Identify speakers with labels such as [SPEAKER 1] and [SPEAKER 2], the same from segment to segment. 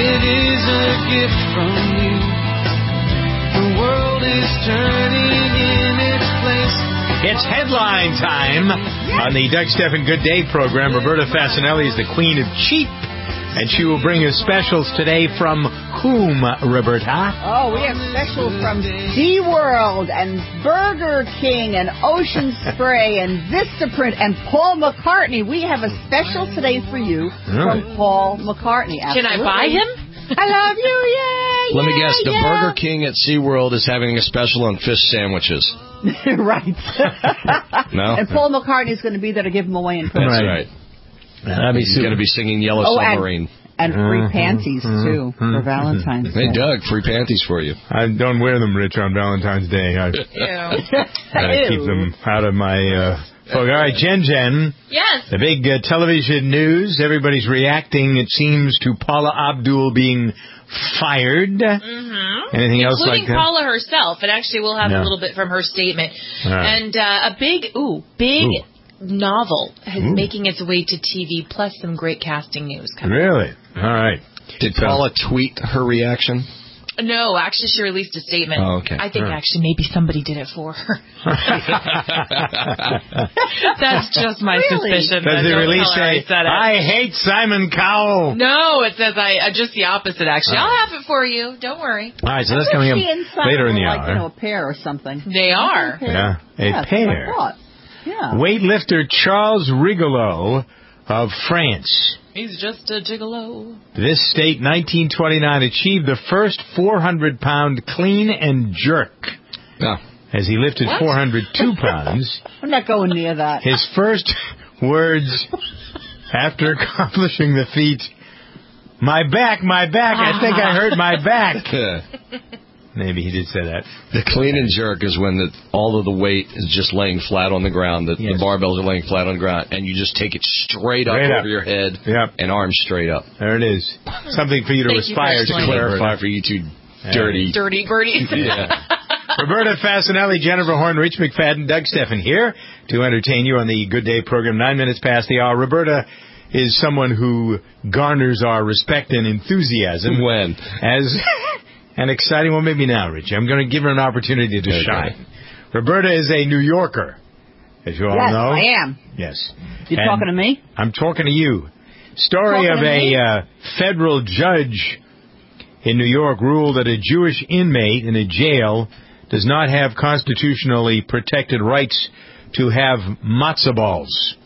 [SPEAKER 1] It is a gift from you. The world is turning in its place.
[SPEAKER 2] It's headline time on the Doug Stephan Good Day program. Roberta Fasanelli is the queen of cheap, and she will bring us specials today from whom, Roberta?
[SPEAKER 3] Oh, we have specials from SeaWorld and Burger King and Ocean Spray and Vistaprint and Paul McCartney. We have a special today for you from Paul McCartney. Absolutely.
[SPEAKER 4] Can I buy him?
[SPEAKER 3] I love you, yay!
[SPEAKER 5] Let me guess, the Burger King at SeaWorld is having a special on fish sandwiches.
[SPEAKER 3] Right.
[SPEAKER 5] No?
[SPEAKER 3] And Paul McCartney is going to be there to give them away in person.
[SPEAKER 5] That's right. He's going to be singing Yellow Submarine.
[SPEAKER 3] And free panties, too, for Valentine's Day.
[SPEAKER 5] Hey, Doug, free panties for you.
[SPEAKER 2] I don't wear them, Rich, on Valentine's Day. I keep them out of my... All right, Jen.
[SPEAKER 4] Yes.
[SPEAKER 2] The big television news. Everybody's reacting, it seems, to Paula Abdul being fired.
[SPEAKER 4] Mm-hmm.
[SPEAKER 2] Anything else like that?
[SPEAKER 4] Including Paula herself. And actually, we'll have a little bit from her statement. Right. And a big novel is making its way to TV, plus some great casting news coming.
[SPEAKER 2] Really? All right.
[SPEAKER 5] Did Paula tweet her reaction?
[SPEAKER 4] No, actually, she released a statement.
[SPEAKER 5] Oh, okay.
[SPEAKER 4] I think actually maybe somebody did it for her. That's just my suspicion.
[SPEAKER 2] Does the release say, I hate Simon Cowell?
[SPEAKER 4] No, it says just the opposite, actually. I'll have it for you. Don't worry.
[SPEAKER 2] All right, so that's coming up later in the hour.
[SPEAKER 3] Like, a pair or something.
[SPEAKER 4] They are.
[SPEAKER 2] Yeah, a pair.
[SPEAKER 3] Yeah.
[SPEAKER 2] Weightlifter Charles Rigolo of France.
[SPEAKER 4] He's just a gigolo.
[SPEAKER 2] This state, 1929, achieved the first 400-pound clean and jerk.
[SPEAKER 5] Yeah.
[SPEAKER 2] As he lifted 402 pounds.
[SPEAKER 3] I'm not going near that.
[SPEAKER 2] His first words after accomplishing the feat, my back, I think I hurt my back. Maybe he did say that.
[SPEAKER 5] The clean and jerk is when all of the weight is just laying flat on the ground. The barbells are laying flat on the ground, and you just take it straight up over your head and arms straight up.
[SPEAKER 2] There it is. Something for you to aspire to
[SPEAKER 5] clarify for you two dirty birdies.
[SPEAKER 2] Roberta Fasanelli, Jennifer Horn, Rich McFadden, Doug Stephan here to entertain you on the Good Day program. 9 minutes past the hour. Roberta is someone who garners our respect and enthusiasm.
[SPEAKER 5] When?
[SPEAKER 2] As... an exciting one, maybe now, Rich. I'm going to give her an opportunity to shine. Roberta is a New Yorker, as you all know.
[SPEAKER 3] Yes, I am.
[SPEAKER 2] Yes.
[SPEAKER 3] You talking to me?
[SPEAKER 2] I'm talking to you. Story of a federal judge in New York ruled that a Jewish inmate in a jail does not have constitutionally protected rights to have matzo balls.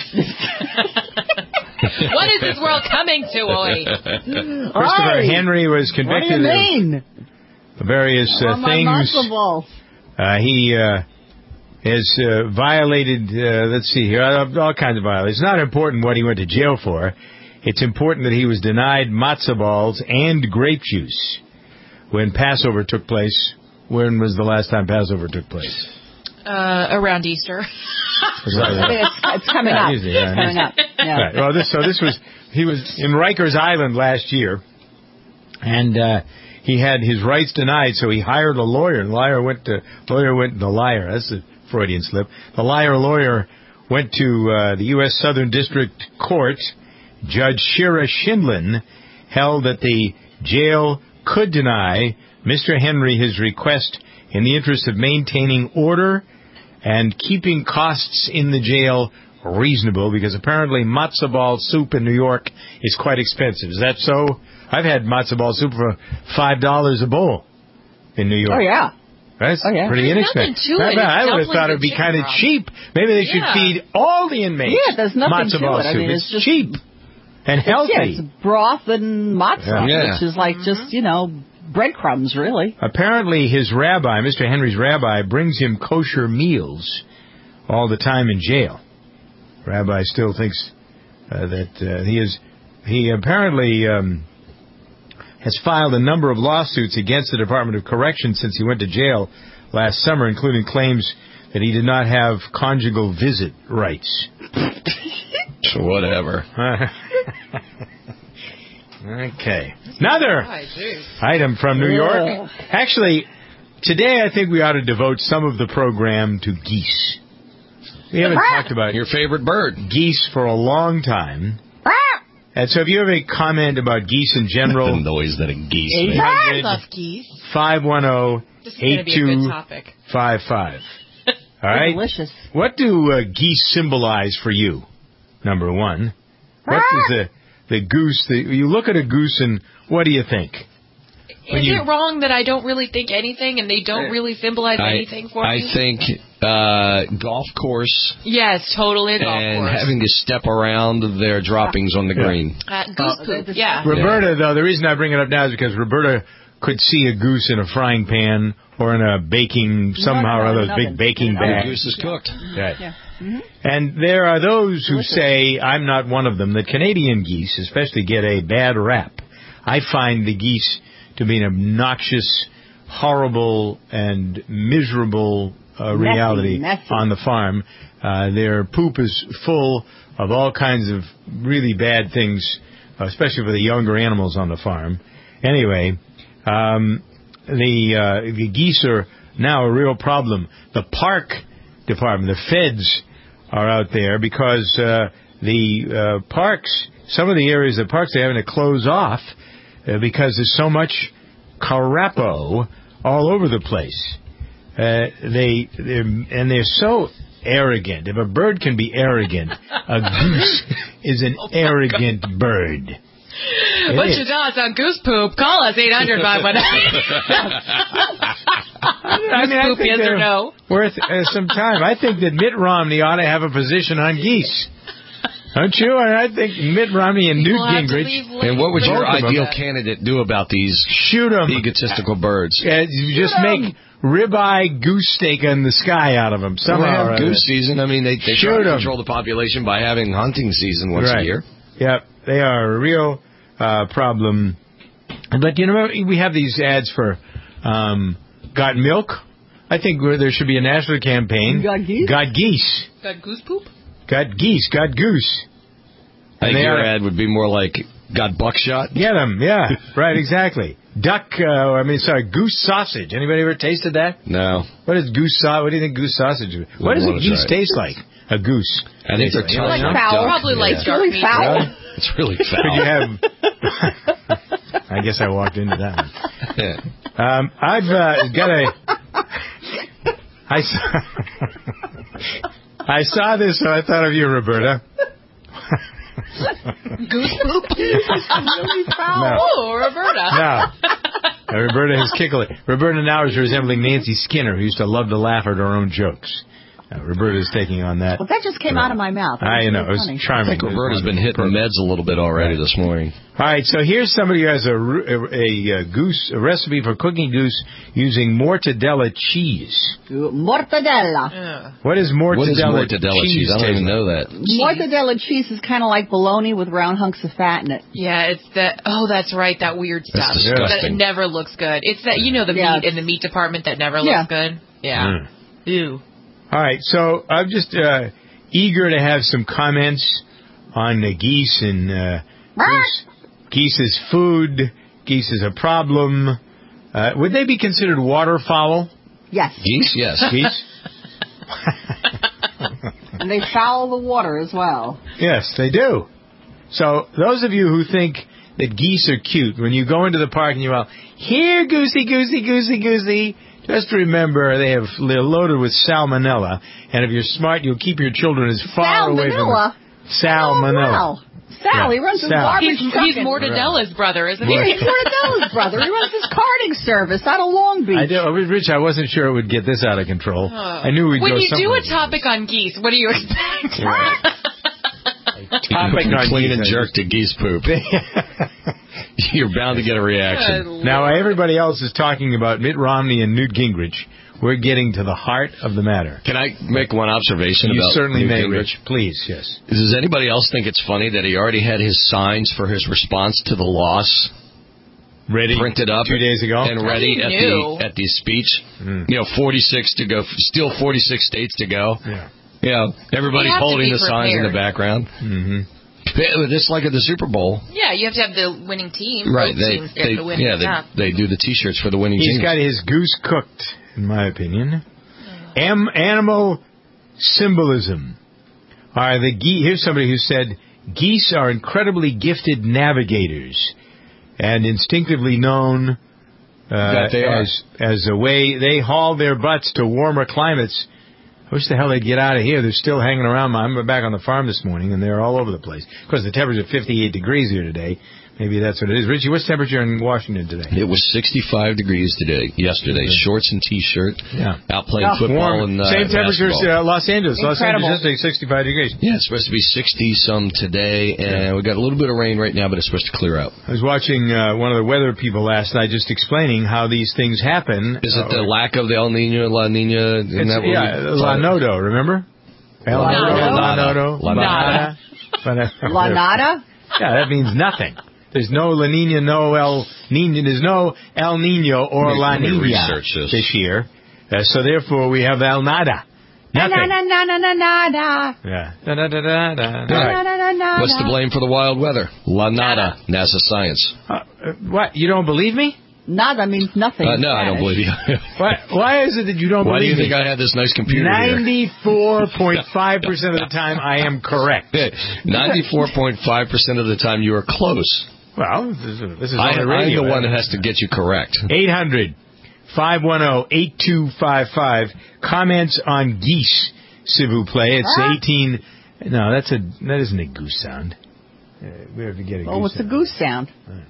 [SPEAKER 4] What is this world coming to, Oi?
[SPEAKER 2] Christopher Henry was convicted of various things. He has violated, let's see here, all kinds of violations. It's not important what he went to jail for. It's important that he was denied matzo balls and grape juice when Passover took place. When was the last time Passover took place?
[SPEAKER 4] Around Easter.
[SPEAKER 3] It's coming up. It's coming up. Yeah.
[SPEAKER 2] Right. Well, he was in Rikers Island last year, and he had his rights denied, so he hired a lawyer. The lawyer went. That's a Freudian slip. The lawyer went to the U.S. Southern District Court. Judge Shira Schindlin held that the jail could deny Mr. Henry his request in the interest of maintaining order and keeping costs in the jail reasonable, because apparently matzo ball soup in New York is quite expensive. Is that so? I've had matzo ball soup for $5 a bowl in New York.
[SPEAKER 3] Oh, yeah.
[SPEAKER 2] That's pretty inexpensive. I would have thought it would be kind of cheap. Maybe they should feed all the inmates
[SPEAKER 3] there's nothing
[SPEAKER 2] matzo
[SPEAKER 3] to
[SPEAKER 2] ball
[SPEAKER 3] it.
[SPEAKER 2] soup.
[SPEAKER 3] I mean,
[SPEAKER 2] it's just cheap and healthy.
[SPEAKER 3] It's broth and matzo, which is like just, breadcrumbs, really.
[SPEAKER 2] Apparently his rabbi, Mr. Henry's rabbi, brings him kosher meals all the time in jail. Rabbi still thinks that he apparently has filed a number of lawsuits against the Department of Corrections since he went to jail last summer, including claims that he did not have conjugal visit rights.
[SPEAKER 5] Whatever.
[SPEAKER 2] Okay. Another item from New York. Actually, today I think we ought to devote some of the program to geese. We haven't talked about
[SPEAKER 5] your favorite bird.
[SPEAKER 2] Geese for a long time. And so if you have a comment about geese in general...
[SPEAKER 5] the noise that a geese makes.
[SPEAKER 4] I love geese.
[SPEAKER 2] 510-8255. All right?
[SPEAKER 3] Delicious.
[SPEAKER 2] What do geese symbolize for you? Number one. What is the goose? You look at a goose and what do you think?
[SPEAKER 4] Is it wrong that I don't really think anything and they don't really symbolize anything for me?
[SPEAKER 5] I think golf course.
[SPEAKER 4] Yes, totally golf course.
[SPEAKER 5] And having to step around their droppings on the green.
[SPEAKER 4] Goose poop, yeah.
[SPEAKER 2] Roberta, though, the reason I bring it up now is because Roberta could see a goose in a frying pan or in a baking, somehow or other, big baking bag.
[SPEAKER 5] The goose is cooked.
[SPEAKER 2] Right. Yeah. Mm-hmm. And there are those who say, I'm not one of them, that Canadian geese especially get a bad rap. I find the geese to be an obnoxious, horrible, and miserable reality on the farm. Their poop is full of all kinds of really bad things, especially for the younger animals on the farm. Anyway, the geese are now a real problem. The park department, the feds, are out there because the parks, some of the areas of the parks, they're having to close off because there's so much carapo all over the place. They're so arrogant. If a bird can be arrogant, a goose is an arrogant bird.
[SPEAKER 4] What's your thoughts on goose poop? Call us 800-519. Goose poop, yes or no?
[SPEAKER 2] Worth some time. I think that Mitt Romney ought to have a position on geese. Don't you? And I think Mitt Romney and Newt Gingrich.
[SPEAKER 5] And what would your ideal candidate do about these egotistical birds?
[SPEAKER 2] You just make ribeye goose steak in the sky out of them. Somehow
[SPEAKER 5] have goose season. I mean, they try to control the population by having hunting season once a year.
[SPEAKER 2] Yep, they are a real problem. But, you know, we have these ads for Got Milk. I think there should be a national campaign.
[SPEAKER 3] Got geese?
[SPEAKER 2] Got geese.
[SPEAKER 4] Got goose poop?
[SPEAKER 2] Got geese. Got goose.
[SPEAKER 5] I think your ad would be more like, got buckshot?
[SPEAKER 2] Get them, yeah. Right, exactly. Goose sausage. Anybody ever tasted that?
[SPEAKER 5] No.
[SPEAKER 2] What is goose sausage? What do you think goose sausage is? What does a geese taste like? A goose.
[SPEAKER 5] I think they're
[SPEAKER 3] like foul.
[SPEAKER 4] Probably like dark meat.
[SPEAKER 5] It's really foul.
[SPEAKER 2] Could you have... I guess I walked into that one.
[SPEAKER 5] Yeah.
[SPEAKER 2] I've got a... I saw this, so I thought of you, Roberta.
[SPEAKER 4] Goose poop?
[SPEAKER 2] No.
[SPEAKER 4] Oh, Roberta.
[SPEAKER 2] No. Roberta has kickled. Roberta now is resembling Nancy Skinner, who used to love to laugh at her own jokes. Roberta is taking on that.
[SPEAKER 3] Well, that just came out of my mouth.
[SPEAKER 2] I know. It was charming.
[SPEAKER 5] I think Roberta's been hitting the meds a little bit already this morning.
[SPEAKER 2] All right, so here's somebody who has a recipe for cooking goose using mortadella cheese.
[SPEAKER 3] Mortadella.
[SPEAKER 2] Yeah. What is mortadella cheese?
[SPEAKER 5] I don't even know that.
[SPEAKER 3] Mortadella cheese is kind of like bologna with round hunks of fat in it.
[SPEAKER 4] Yeah, it's that. Oh, that's right, that weird stuff.
[SPEAKER 5] That's disgusting.
[SPEAKER 4] That never looks good. It's that, you know, the meat in the meat department that never looks good. Yeah. Ew.
[SPEAKER 2] All right, so I'm just eager to have some comments on the geese and geese is food. Geese is a problem. Would they be considered waterfowl?
[SPEAKER 3] Yes.
[SPEAKER 5] Geese, yes.
[SPEAKER 2] Geese?
[SPEAKER 3] And they foul the water as well.
[SPEAKER 2] Yes, they do. So those of you who think that geese are cute, when you go into the park and you yell, "Here, goosey, goosey, goosey, goosey," just remember they're loaded with salmonella, and if you're smart, you'll keep your children as far away from them. Salmonella.
[SPEAKER 3] Oh, wow. Sal, he runs his garbage truck.
[SPEAKER 4] He's Mortadella's brother, isn't he?
[SPEAKER 3] He's Mortadella's brother. He runs his karting service out of Long Beach.
[SPEAKER 2] Rich, I wasn't sure it would get this out of control. I knew we'd go somewhere. When
[SPEAKER 4] you do a topic on geese, what do you expect?
[SPEAKER 5] Topic on clean and jerk to geese poop. You're bound to get a reaction.
[SPEAKER 2] Now, everybody else is talking about Mitt Romney and Newt Gingrich. We're getting to the heart of the matter.
[SPEAKER 5] Can I make one observation about
[SPEAKER 2] certainly
[SPEAKER 5] Newt
[SPEAKER 2] may,
[SPEAKER 5] Gingrich?
[SPEAKER 2] Rich. Please, yes.
[SPEAKER 5] Does anybody else think it's funny that he already had his signs for his response to the loss
[SPEAKER 2] ready,
[SPEAKER 5] printed up
[SPEAKER 2] 2 days ago,
[SPEAKER 5] and ready at the speech? 46 to go, still 46 states to go.
[SPEAKER 2] Yeah.
[SPEAKER 5] You know, everybody's holding the signs in the background.
[SPEAKER 2] Mm-hmm.
[SPEAKER 5] Just like at the Super Bowl.
[SPEAKER 4] Yeah, you have to have the winning team.
[SPEAKER 5] Right.
[SPEAKER 4] They
[SPEAKER 5] do the T-shirts for the winning team.
[SPEAKER 2] He's got his goose cooked, in my opinion. Animal symbolism. Here's somebody who said Geese are incredibly gifted navigators and instinctively known as a way they haul their butts to warmer climates. I wish the hell they'd get out of here. They're still hanging around. I'm back on the farm this morning, and they're all over the place. Of course, the temperature is 58 degrees here today. Maybe that's what it is. Richie, what's the temperature in Washington today?
[SPEAKER 5] It was 65 degrees yesterday. Shorts and T-shirt.
[SPEAKER 2] Yeah.
[SPEAKER 5] Out playing football and
[SPEAKER 2] same temperature as Los Angeles.
[SPEAKER 3] Incredible.
[SPEAKER 2] Los Angeles yesterday, 65 degrees.
[SPEAKER 5] Yeah, it's supposed to be 60-some today, and we got a little bit of rain right now, but it's supposed to clear out.
[SPEAKER 2] I was watching one of the weather people last night just explaining how these things happen.
[SPEAKER 5] Is it the lack of the El Nino, La Nina?
[SPEAKER 2] La Nodo, remember?
[SPEAKER 3] La
[SPEAKER 2] Nodo.
[SPEAKER 3] La Nada?
[SPEAKER 2] Yeah, that means nothing. There's no La Nina, no El Nino. There's no El Nino or La Nina this year. So therefore, we have El Nada. Nothing.
[SPEAKER 3] Nada.
[SPEAKER 2] Yeah.
[SPEAKER 5] What's the blame for the wild weather? La Nada. NASA science.
[SPEAKER 2] What? You don't believe me?
[SPEAKER 3] Nada means nothing.
[SPEAKER 5] No, I don't believe you.
[SPEAKER 2] Why is it that you don't believe me?
[SPEAKER 5] Why do you think I have this nice computer
[SPEAKER 2] 94.5% of the time, I am correct.
[SPEAKER 5] 94.5% of the time, you are close.
[SPEAKER 2] Well, this is on the radio.
[SPEAKER 5] I'm the one that has to get you correct.
[SPEAKER 2] 800-510-8255. Comments on geese, s'il vous plaît. It's 18. No, that isn't a goose sound. We have to get a goose sound.
[SPEAKER 3] What's the goose sound?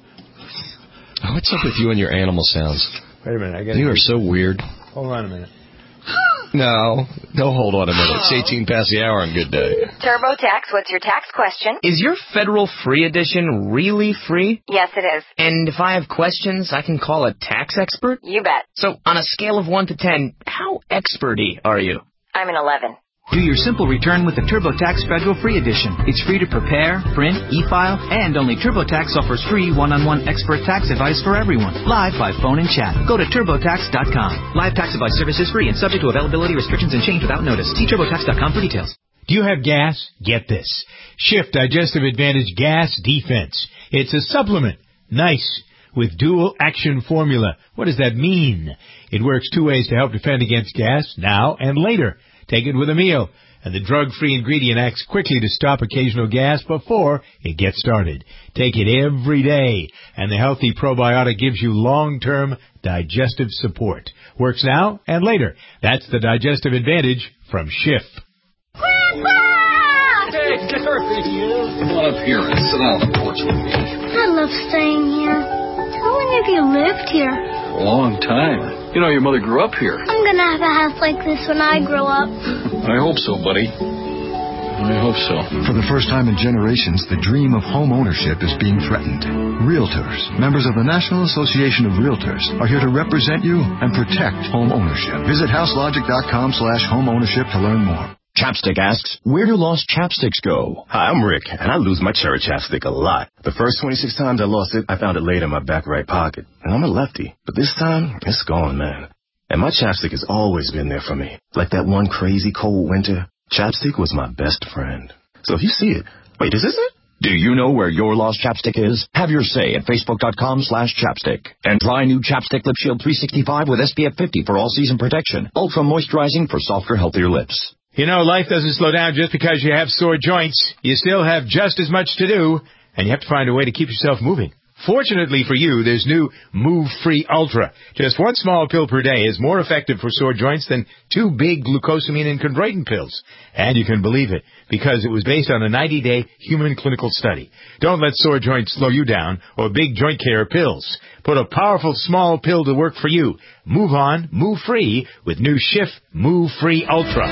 [SPEAKER 5] What's up with you and your animal sounds?
[SPEAKER 2] Wait a minute.
[SPEAKER 5] You are so weird.
[SPEAKER 2] Hold on a minute.
[SPEAKER 5] No, don't hold on a minute. It's 18 past the hour on Good Day.
[SPEAKER 6] TurboTax, what's your tax question?
[SPEAKER 7] Is your federal free edition really free?
[SPEAKER 6] Yes, it is.
[SPEAKER 7] And if I have questions, I can call a tax expert?
[SPEAKER 6] You bet.
[SPEAKER 7] So, on a scale of 1 to 10, how expert-y are you?
[SPEAKER 6] I'm an 11.
[SPEAKER 8] Do your simple return with the TurboTax Federal Free Edition. It's free to prepare, print, e-file, and only TurboTax offers free one-on-one expert tax advice for everyone, live by phone and chat. Go to TurboTax.com. Live tax advice service is free and subject to availability restrictions and change without notice. See TurboTax.com for details.
[SPEAKER 2] Do you have gas? Get this. Shift Digestive Advantage Gas Defense. It's a supplement. Nice. With dual action formula. What does that mean? It works 2 ways to help defend against gas, now and later. Take it with a meal, and the drug-free ingredient acts quickly to stop occasional gas before it gets started. Take it every day, and the healthy probiotic gives you long-term digestive support. Works now and later. That's the Digestive Advantage from Schiff.
[SPEAKER 9] Grandpa!
[SPEAKER 10] Hey, Dorothy, come on up here and sit on the porch with me.
[SPEAKER 9] I love staying here. How long have you lived here?
[SPEAKER 10] A long time. You know, your mother grew up here.
[SPEAKER 9] I'm gonna have a house like this when I grow up.
[SPEAKER 10] I hope so, buddy. I hope so.
[SPEAKER 11] For the first time in generations, the dream of home ownership is being threatened. Realtors, members of the National Association of Realtors, are here to represent you and protect home ownership. Visit houselogic.com/homeownership to learn more.
[SPEAKER 12] Chapstick asks, where do lost chapsticks go?
[SPEAKER 13] Hi, I'm Rick, and I lose my cherry chapstick a lot. The first 26 times I lost it, I found it later in my back right pocket. And I'm a lefty. But this time, it's gone, man. And my chapstick has always been there for me. Like that one crazy cold winter, chapstick was my best friend. So if you see it, wait, is this it?
[SPEAKER 12] Do you know where your lost chapstick is? Have your say at Facebook.com/chapstick. And try new Chapstick Lip Shield 365 with SPF 50 for all-season protection. Ultra moisturizing for softer, healthier lips.
[SPEAKER 2] You know, life doesn't slow down just because you have sore joints. You still have just as much to do, and you have to find a way to keep yourself moving. Fortunately for you, there's new Move Free Ultra. Just one small pill per day is more effective for sore joints than 2 big glucosamine and chondroitin pills. And you can believe it, because it was based on a 90-day human clinical study. Don't let sore joints slow you down or big joint care pills. Put a powerful small pill to work for you. Move on, move free with new Schiff Move Free Ultra.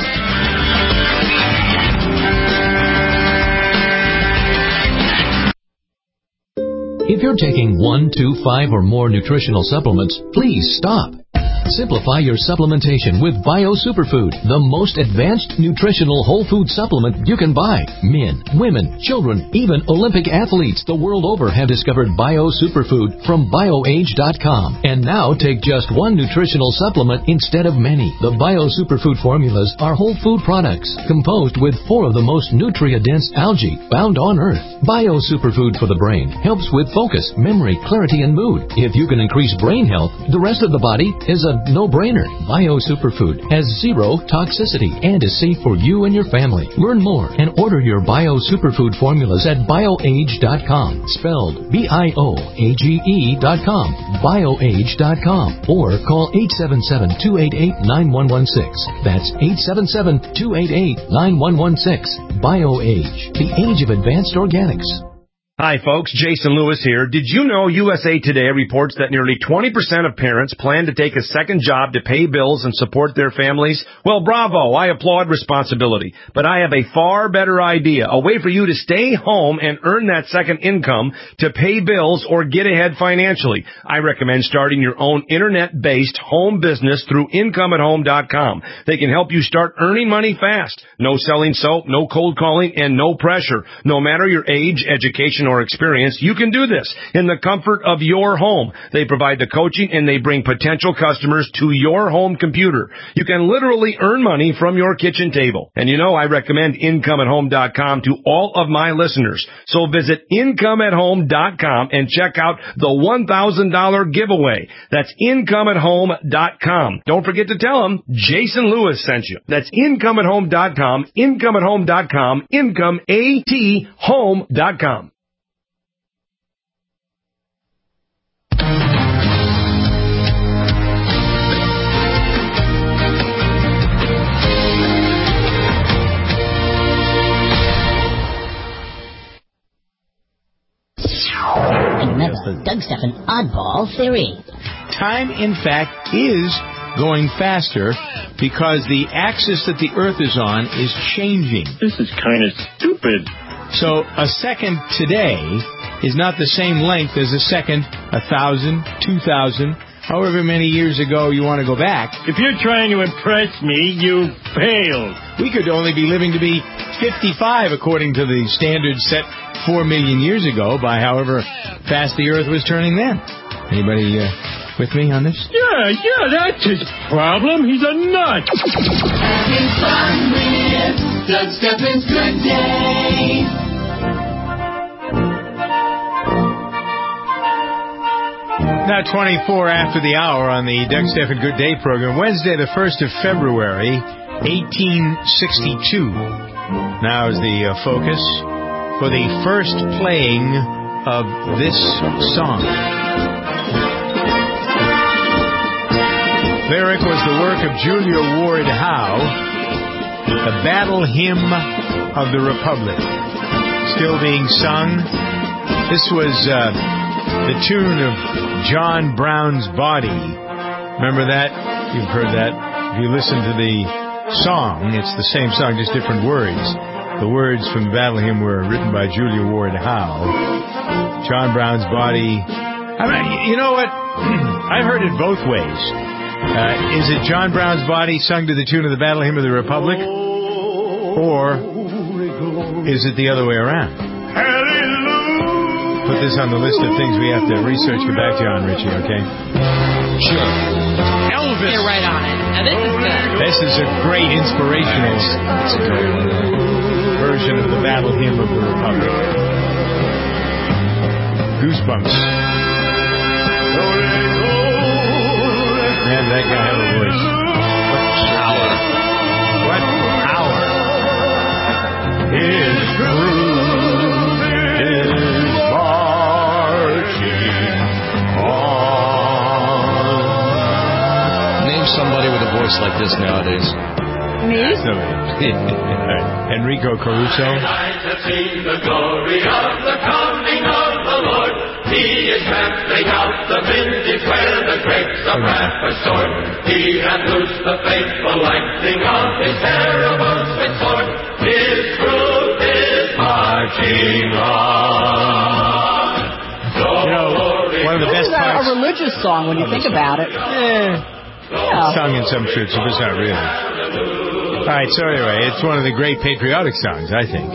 [SPEAKER 14] If you're taking 1, 2, 5, or more nutritional supplements, please stop. Simplify your supplementation with Bio Superfood, the most advanced nutritional whole food supplement you can buy. Men, women, children, even Olympic athletes the world over have discovered Bio Superfood from BioAge.com. And now take just one nutritional supplement instead of many. The Bio Superfood formulas are whole food products composed with 4 of the most nutrient-dense algae found on Earth. Bio Superfood for the brain helps with focus, memory, clarity, and mood. If you can increase brain health, the rest of the body is a no-brainer. Bio Superfood has zero toxicity and is safe for you and your family. Learn more and order your Bio Superfood formulas at bioage.com. Spelled BIOAGE.com. Bioage.com. Or call 877-288-9116. That's 877-288-9116. BioAge, the age of advanced organics.
[SPEAKER 15] Hi, folks. Jason Lewis here. Did you know USA Today reports that nearly 20% of parents plan to take a second job to pay bills and support their families? Well, bravo. I applaud responsibility. But I have a far better idea, a way for you to stay home and earn that second income to pay bills or get ahead financially. I recommend starting your own internet-based home business through IncomeAtHome.com. They can help you start earning money fast. No selling soap, no cold calling, and no pressure. No matter your age, education, or experience, you can do this in the comfort of your home. They provide the coaching and they bring potential customers to your home computer. You can literally earn money from your kitchen table. And you know I recommend IncomeAtHome.com to all of my listeners. So visit IncomeAtHome.com and check out the $1,000 giveaway. That's IncomeAtHome.com. Don't forget to tell them Jason Lewis sent you. That's IncomeAtHome.com, IncomeAtHome.com, IncomeAtHome.com.
[SPEAKER 16] Another Doug Stephan oddball theory.
[SPEAKER 2] Time, in fact, is going faster because the axis that the Earth is on is changing.
[SPEAKER 17] This is kind of stupid.
[SPEAKER 2] So a second today is not the same length as a second 1,000, 2,000, however many years ago you want to go back.
[SPEAKER 17] If you're trying to impress me, you failed.
[SPEAKER 2] We could only be living to be 55 according to the standards set 4 million years ago by however fast the Earth was turning then. Anybody with me on this?
[SPEAKER 17] Yeah, that's his problem. He's a nut.
[SPEAKER 1] Having fun with Doug Stephan's Good Day.
[SPEAKER 2] Now 24 after the hour on the Doug Stephan Good Day program. Wednesday, the 1st of February, 1862. Now is the focus for the first playing of this song. Lyric was the work of Julia Ward Howe, the Battle Hymn of the Republic. Still being sung. This was the tune of John Brown's Body. Remember that? You've heard that. If you listen to the song, it's the same song, just different words. The words from the Battle Hymn were written by Julia Ward Howe. John Brown's Body. I mean, you know what? I've heard it both ways. Is it John Brown's Body sung to the tune of the Battle Hymn of the Republic? Or is it the other way around? Put this on the list of things we have to research. Get back to you on, Richie, okay?
[SPEAKER 5] Sure.
[SPEAKER 2] Elvis.
[SPEAKER 4] You're right on it. Now this is good.
[SPEAKER 2] This is a great inspirational version of the Battle Hymn of the Republic. Goosebumps. Man, that guy had a voice. What power. His groove is marching on.
[SPEAKER 5] Name somebody with a voice like this nowadays.
[SPEAKER 3] Me?
[SPEAKER 2] Enrico Caruso.
[SPEAKER 1] To see the glory of the coming of the Lord. He is trampling out the vintage where the grapes of wrath are stored. He hath loosed the faithful lightning of his terrible spit sword. His truth is marching on.
[SPEAKER 2] You know, one of the best parts.
[SPEAKER 3] A religious song when you think about it.
[SPEAKER 2] Yeah. Sung in some churches, but it's not really. All right, so anyway, it's one of the great patriotic songs, I think.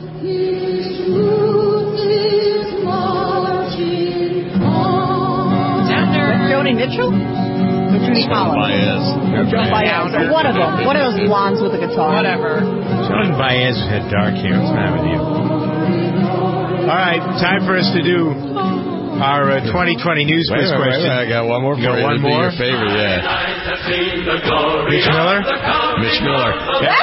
[SPEAKER 3] Joni Mitchell? Or Judy Collins? Joan Baez. Or one of them. One of those blondes with a guitar.
[SPEAKER 4] Whatever.
[SPEAKER 2] Joan Baez had dark hair. What's the matter with you? All right, time for us to do our 2020 news quiz question.
[SPEAKER 5] I got one more for you.
[SPEAKER 2] One more?
[SPEAKER 5] Your favorite, yeah.
[SPEAKER 2] Mitch Miller?
[SPEAKER 5] Mitch Miller.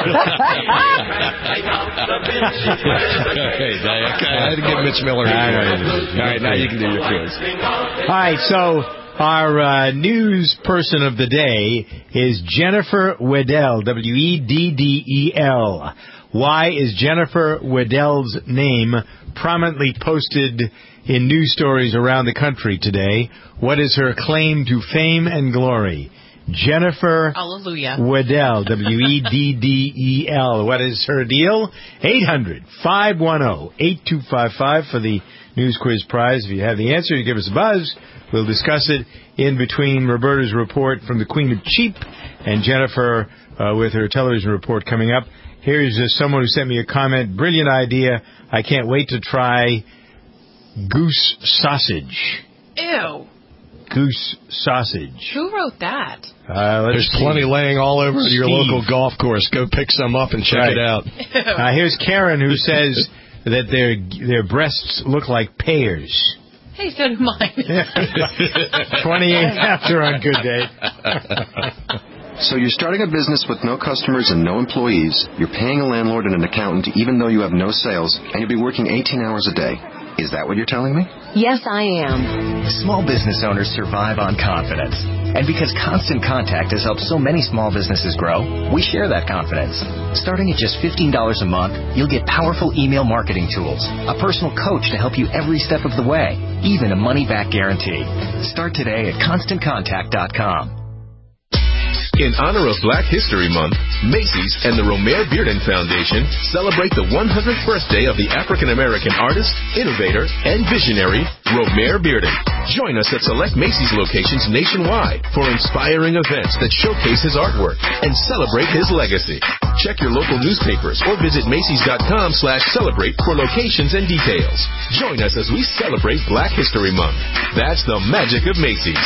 [SPEAKER 5] I had to give Mitch Miller a quiz. All right, now you can do your quiz.
[SPEAKER 2] All right, so our news person of the day is Jennifer Weddell, Weddel. Why is Jennifer Weddell's name prominently posted in news stories around the country today? What is her claim to fame and glory? Jennifer Weddell, Weddel. What is her deal? 800-510-8255 for the News Quiz Prize. If you have the answer, you give us a buzz. We'll discuss it in between Roberta's report from the Queen of Cheap and Jennifer with her television report coming up. Here's someone who sent me a comment. Brilliant idea. I can't wait to try goose sausage.
[SPEAKER 4] Ew.
[SPEAKER 2] Goose sausage.
[SPEAKER 4] Who wrote that?
[SPEAKER 5] There's plenty laying all over your local golf course. Go pick some up and check it out.
[SPEAKER 2] Here's Karen, who says that their breasts look like pears.
[SPEAKER 4] Hey, so do mine.
[SPEAKER 2] 28 after on Good Day.
[SPEAKER 18] So you're starting a business with no customers and no employees. You're paying a landlord and an accountant even though you have no sales, and you'll be working 18 hours a day. Is that what you're telling me?
[SPEAKER 19] Yes, I am. Small business owners survive on confidence. And because Constant Contact has helped so many small businesses grow, we share that confidence. Starting at just $15 a month, you'll get powerful email marketing tools, a personal coach to help you every step of the way, even a money-back guarantee. Start today at ConstantContact.com.
[SPEAKER 20] In honor of Black History Month, Macy's and the Romare Bearden Foundation celebrate the 100th birthday of the African-American artist, innovator, and visionary, Romare Bearden. Join us at select Macy's locations nationwide for inspiring events that showcase his artwork and celebrate his legacy. Check your local newspapers or visit Macy's.com/celebrate for locations and details. Join us as we celebrate Black History Month. That's the magic of Macy's.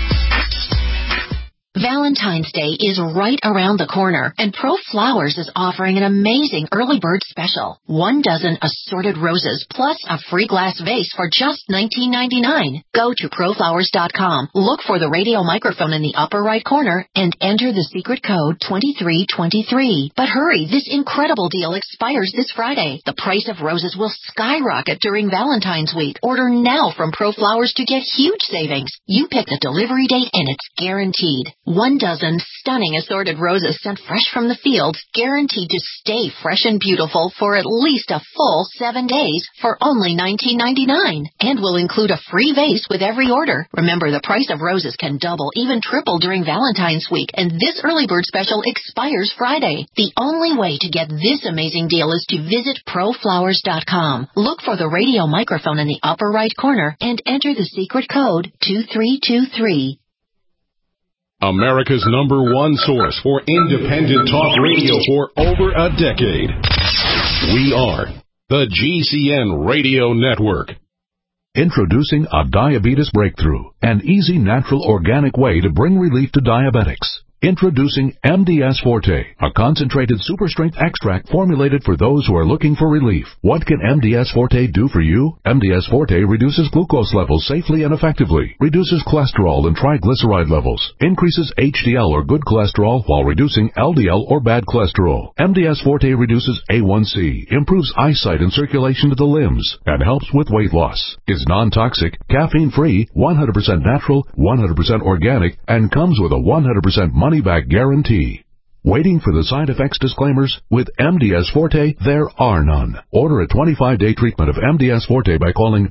[SPEAKER 21] Valentine's Day is right around the corner, and Pro Flowers is offering an amazing early bird special. 1 dozen assorted roses plus a free glass vase for just $19.99. Go to proflowers.com, look for the radio microphone in the upper right corner, and enter the secret code 2323. But hurry, this incredible deal expires this Friday. The price of roses will skyrocket during Valentine's week. Order now from Pro Flowers to get huge savings. You pick the delivery date and it's guaranteed. 1 dozen stunning assorted roses sent fresh from the fields, guaranteed to stay fresh and beautiful for at least a full 7 days for only $19.99. And will include a free vase with every order. Remember, the price of roses can double, even triple during Valentine's week, and this early bird special expires Friday. The only way to get this amazing deal is to visit proflowers.com. Look for the radio microphone in the upper right corner and enter the secret code 2323.
[SPEAKER 22] America's #1 source for independent talk radio for over a decade. We are the GCN Radio Network.
[SPEAKER 23] Introducing a diabetes breakthrough, an easy, natural, organic way to bring relief to diabetics. Introducing MDS Forte, a concentrated super-strength extract formulated for those who are looking for relief. What can MDS Forte do for you? MDS Forte reduces glucose levels safely and effectively, reduces cholesterol and triglyceride levels, increases HDL or good cholesterol while reducing LDL or bad cholesterol. MDS Forte reduces A1C, improves eyesight and circulation to the limbs, and helps with weight loss. Is non-toxic, caffeine-free, 100% natural, 100% organic, and comes with a 100% money-back guarantee. Waiting for the side effects disclaimers? With MDS Forte, there are none. Order a 25-day treatment of MDS Forte by calling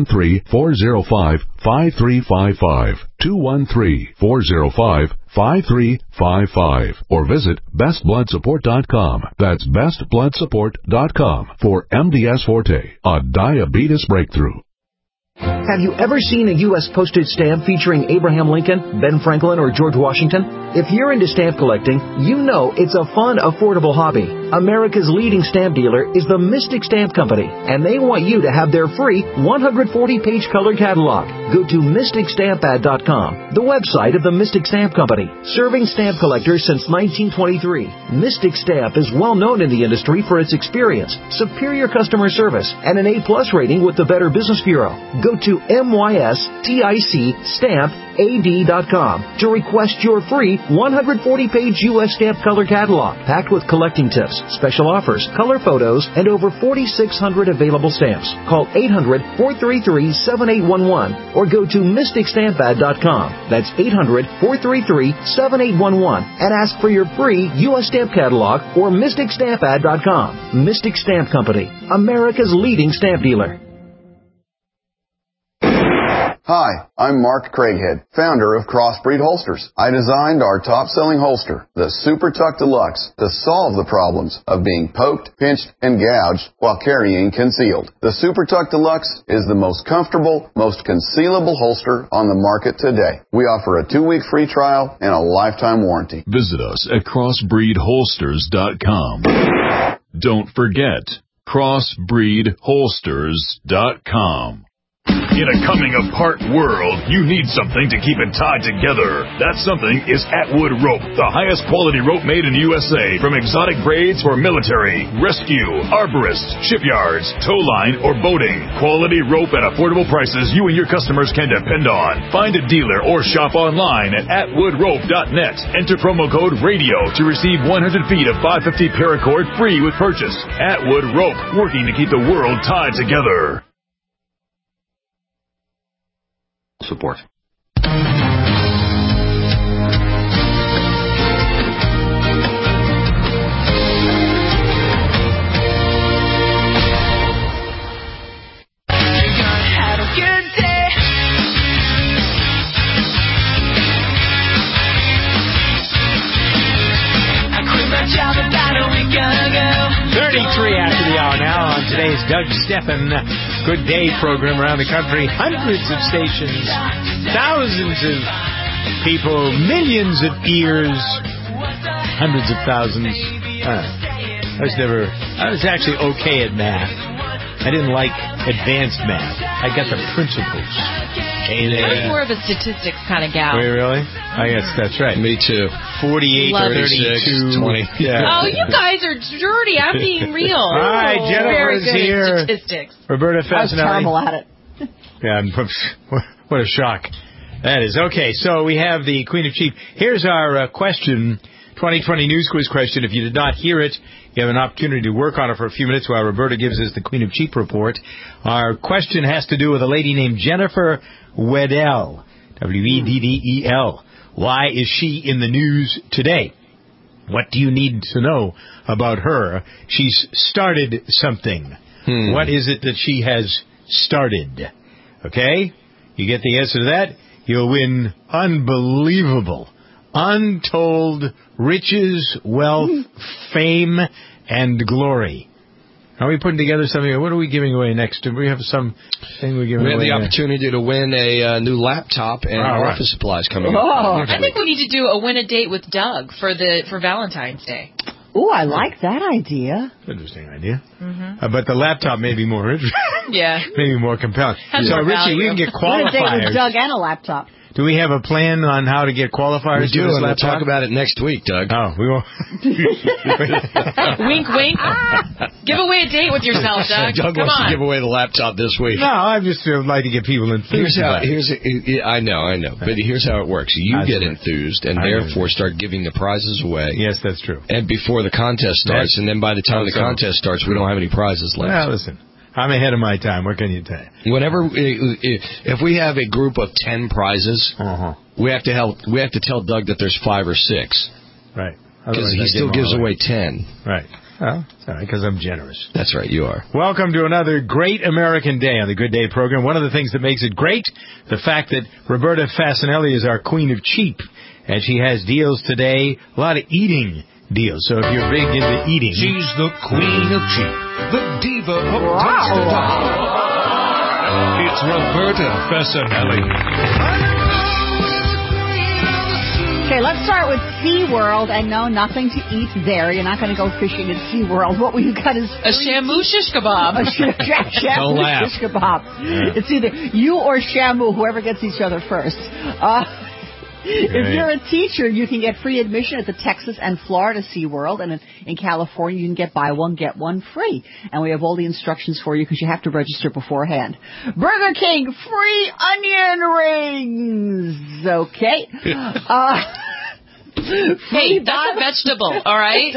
[SPEAKER 23] 213-405-5355, 213-405-5355, or visit bestbloodsupport.com. That's bestbloodsupport.com for MDS Forte, a diabetes breakthrough.
[SPEAKER 24] Have you ever seen a U.S. postage stamp featuring Abraham Lincoln, Ben Franklin, or George Washington? If you're into stamp collecting, you know it's a fun, affordable hobby. America's leading stamp dealer is the Mystic Stamp Company, and they want you to have their free 140-page color catalog. Go to MysticStampAd.com, the website of the Mystic Stamp Company, serving stamp collectors since 1923. Mystic Stamp is well known in the industry for its experience, superior customer service, and an A+ rating with the Better Business Bureau. Go to MysticStampAd.com to request your free 140-page U.S. stamp color catalog, packed with collecting tips, special offers, color photos, and over 4,600 available stamps. Call 800-433-7811 or go to MysticStampAd.com. That's 800-433-7811 and ask for your free U.S. stamp catalog or MysticStampAd.com. Mystic Stamp Company, America's leading stamp dealer.
[SPEAKER 6] Hi, I'm Mark Craighead, founder of Crossbreed Holsters. I designed our top-selling holster, the Super Tuck Deluxe, to solve the problems of being poked, pinched, and gouged while carrying concealed. The Super Tuck Deluxe is the most comfortable, most concealable holster on the market today. We offer a 2-week free trial and a lifetime warranty.
[SPEAKER 22] Visit us at crossbreedholsters.com. Don't forget, crossbreedholsters.com.
[SPEAKER 7] In a coming-apart world, you need something to keep it tied together. That something is Atwood Rope, the highest quality rope made in the USA, from exotic braids for military, rescue, arborists, shipyards, tow line, or boating. Quality rope at affordable prices you and your customers can depend on. Find a dealer or shop online at atwoodrope.net. Enter promo code RADIO to receive 100 feet of 550 paracord free with purchase. Atwood Rope, working to keep the world tied together.
[SPEAKER 12] Support.
[SPEAKER 2] Today's Doug Stephan Good Day program around the country. Hundreds of stations, thousands of people, millions of ears, hundreds of thousands. I was actually okay at math. I didn't like advanced math. I got the principles.
[SPEAKER 4] I was more of a statistics kind of gal.
[SPEAKER 2] Were you really? I guess that's right.
[SPEAKER 5] Me too.
[SPEAKER 2] 48, 36, 20. Yeah.
[SPEAKER 4] Oh, you guys are dirty. I'm being real.
[SPEAKER 2] All right, Jennifer's here.
[SPEAKER 4] Statistics.
[SPEAKER 2] Roberta Fascinelli.
[SPEAKER 3] I was terrible at it.
[SPEAKER 2] Yeah, what a shock. That is. Okay, so we have the Queen of Cheap. Here's our question, 2020 News Quiz question. If you did not hear it, you have an opportunity to work on it for a few minutes while Roberta gives us the Queen of Cheap report. Our question has to do with a lady named Jennifer Weddell, Weddel. Why is she in the news today? What do you need to know about her? She's started something. What is it that she has started? Okay? You get the answer to that, you'll win unbelievable, untold riches, wealth, fame, and glory. Are we putting together something? What are we giving away next? Do we have some thing we're giving away?
[SPEAKER 5] We have the opportunity to win a new laptop and office supplies coming up.
[SPEAKER 4] I think we need to do a win a date with Doug for Valentine's Day.
[SPEAKER 3] Oh, I like that idea.
[SPEAKER 2] Interesting idea. Mm-hmm. But the laptop may be more interesting.
[SPEAKER 4] Yeah.
[SPEAKER 2] Maybe more compelling. So, Richie, we can get qualifiers.
[SPEAKER 3] Win a date with Doug and a laptop.
[SPEAKER 2] Do we have a plan on how to get qualifiers?
[SPEAKER 5] We do, and we'll talk about it next week, Doug.
[SPEAKER 2] Oh, we won't.
[SPEAKER 4] Wink, wink. Give away a date with yourself, Doug.
[SPEAKER 5] Doug wants to give away the laptop this week.
[SPEAKER 2] No, I just like to get people enthused.
[SPEAKER 5] I know. But here's how it works. You get enthused, and therefore start giving the prizes away.
[SPEAKER 2] Yes, that's true.
[SPEAKER 5] And before the contest starts, and then by the time the contest starts, we don't have any prizes left.
[SPEAKER 2] Well, listen. I'm ahead of my time. What can you tell you?
[SPEAKER 5] If we have a group of 10 prizes, we have to tell Doug that there's 5 or 6.
[SPEAKER 2] Right.
[SPEAKER 5] Because he still gives away 10.
[SPEAKER 2] Right. Well, sorry, because I'm generous.
[SPEAKER 5] That's right, you are.
[SPEAKER 2] Welcome to another great American Day on the Good Day program. One of the things that makes it great, the fact that Roberta Fascinelli is our Queen of Cheap, and she has deals today, a lot of eating deals. So if you're big into eating,
[SPEAKER 22] she's the Queen of Cheap, the diva of Dumpster. It's Roberta Fascinelli.
[SPEAKER 3] Okay, let's start with SeaWorld. And no, nothing to eat there. You're not going to go fishing at SeaWorld. What we've got is
[SPEAKER 4] a Shamu shish kebab.
[SPEAKER 3] Shamu shish kebab. Yeah. It's either you or Shamu, whoever gets each other first. If you're a teacher, you can get free admission at the Texas and Florida SeaWorld, and in California, you can get buy one, get one free. And we have all the instructions for you because you have to register beforehand. Burger King, free onion rings. Okay.
[SPEAKER 4] Hey, that's a vegetable, all right?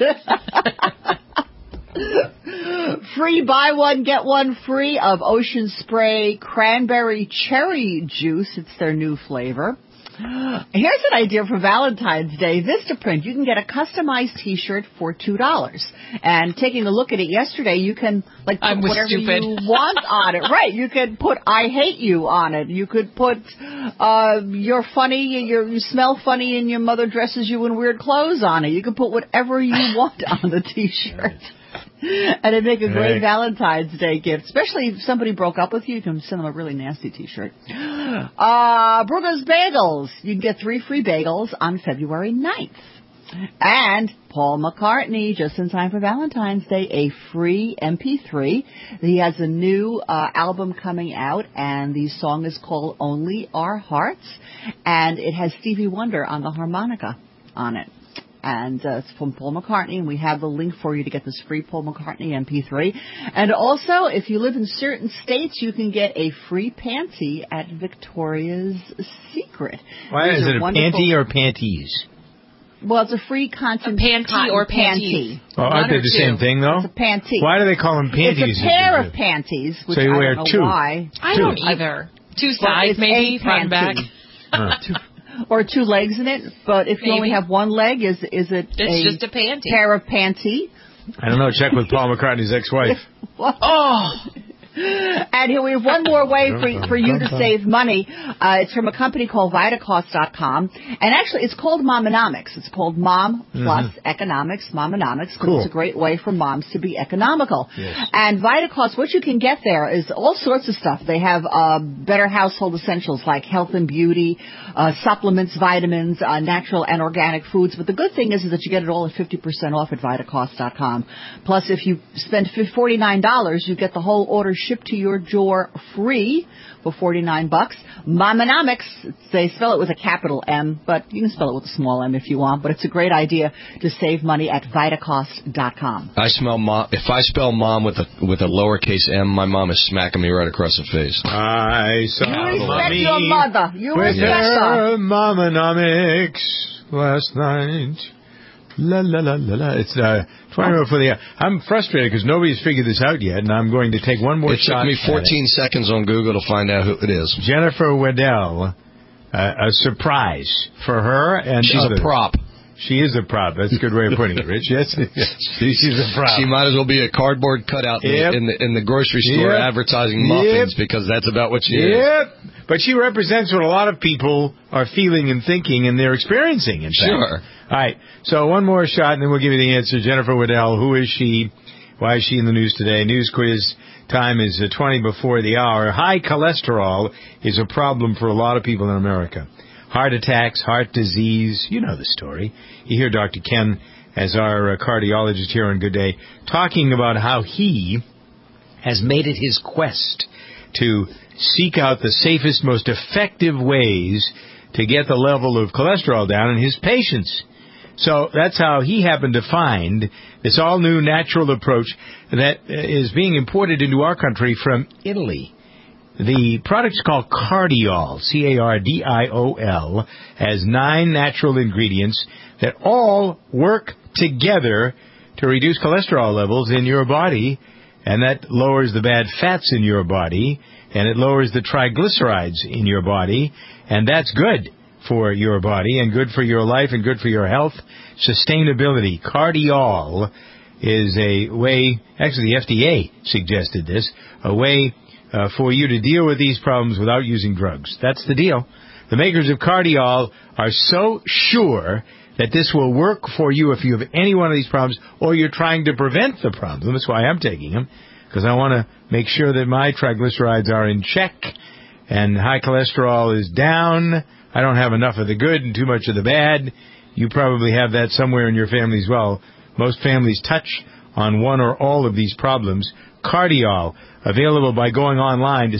[SPEAKER 3] Free buy one, get one free of Ocean Spray Cranberry Cherry Juice. It's their new flavor. Here's an idea for Valentine's Day. Vistaprint. You can get a customized T-shirt for $2. And taking a look at it yesterday, you can put whatever you want on it. Right. You could put "I hate you" on it. You could put "You're funny," you smell funny, and your mother dresses you in weird clothes on it. You can put whatever you want on the T-shirt. And it'd make a great Valentine's Day gift, especially if somebody broke up with you. You can send them a really nasty T-shirt. Brugger's Bagels. You can get 3 free bagels on February 9th. And Paul McCartney, just in time for Valentine's Day, a free MP3. He has a new album coming out, and the song is called Only Our Hearts. And it has Stevie Wonder on the harmonica on it. And it's from Paul McCartney, and we have the link for you to get this free Paul McCartney MP3. And also, if you live in certain states, you can get a free panty at Victoria's Secret.
[SPEAKER 2] Why is it a panty or panties?
[SPEAKER 3] Well, it's a free cotton
[SPEAKER 4] panty or panty.
[SPEAKER 2] Oh, aren't they the same thing, though?
[SPEAKER 3] It's a panty.
[SPEAKER 2] Why do they call them panties?
[SPEAKER 3] It's a pair of panties, which
[SPEAKER 2] so you
[SPEAKER 3] I
[SPEAKER 2] wear
[SPEAKER 3] don't know
[SPEAKER 2] two.
[SPEAKER 3] why.
[SPEAKER 4] I don't either. Two sides, maybe, front and back.
[SPEAKER 3] Or 2 legs in it, but if you only have one leg, is it
[SPEAKER 4] just a panty.
[SPEAKER 3] Pair of panty?
[SPEAKER 2] I don't know. Check with Paul McCartney's ex-wife.
[SPEAKER 3] And here we have one more way for you to save money. It's from a company called Vitacost.com. And actually, it's called Momonomics. It's called Mom Plus Economics, Momonomics. Cool. It's a great way for moms to be economical. Yes. And Vitacost, what you can get there is all sorts of stuff. They have better household essentials like health and beauty, supplements, vitamins, natural and organic foods. But the good thing is that you get it all at 50% off at Vitacost.com. Plus, if you spend $49, you get the whole order shipped to your door free for $49. Momonomics, they spell it with a capital M, but you can spell it with a small m if you want, but it's a great idea to save money at Vitacost.com.
[SPEAKER 5] If I spell mom with a lowercase m, my mom is smacking me right across the face.
[SPEAKER 2] I saw
[SPEAKER 3] you respect your mother. You
[SPEAKER 2] with
[SPEAKER 3] respect her.
[SPEAKER 2] Momonomics last night. La la la la la. It's 20 for the. I'm frustrated because nobody's figured this out yet, and I'm going to take one more shot.
[SPEAKER 5] It took me 14 seconds on Google to find out who it is.
[SPEAKER 2] Jennifer Waddell, a surprise for her and
[SPEAKER 5] she's
[SPEAKER 2] others.
[SPEAKER 5] A prop.
[SPEAKER 2] She is a prop. That's a good way of putting it, Rich. Yes, she's a prop.
[SPEAKER 5] She might as well be a cardboard cutout in the grocery store advertising muffins because that's about what she is.
[SPEAKER 2] Yep. But she represents what a lot of people are feeling and thinking and they're experiencing, in fact.
[SPEAKER 5] Sure.
[SPEAKER 2] All right. So one more shot, and then we'll give you the answer. Jennifer Waddell, who is she? Why is she in the news today? News quiz time is 20 before the hour. High cholesterol is a problem for a lot of people in America. Heart attacks, heart disease, you know the story. You hear Dr. Ken, as our cardiologist here on Good Day, talking about how he has made it his quest to seek out the safest, most effective ways to get the level of cholesterol down in his patients. So that's how he happened to find this all-new natural approach that is being imported into our country from Italy. The product's called Cardiol, C-A-R-D-I-O-L, has 9 natural ingredients that all work together to reduce cholesterol levels in your body, and that lowers the bad fats in your body, and it lowers the triglycerides in your body, and that's good for your body and good for your life and good for your health. Sustainability. Cardiol is a way, actually the FDA suggested this, a way for you to deal with these problems without using drugs. That's the deal. The makers of Cardiol are so sure that this will work for you if you have any one of these problems or you're trying to prevent the problem. That's why I'm taking them, because I want to make sure that my triglycerides are in check and high cholesterol is down. I don't have enough of the good and too much of the bad. You probably have that somewhere in your family as well. Most families touch on one or all of these problems. Cardiol, available by going online to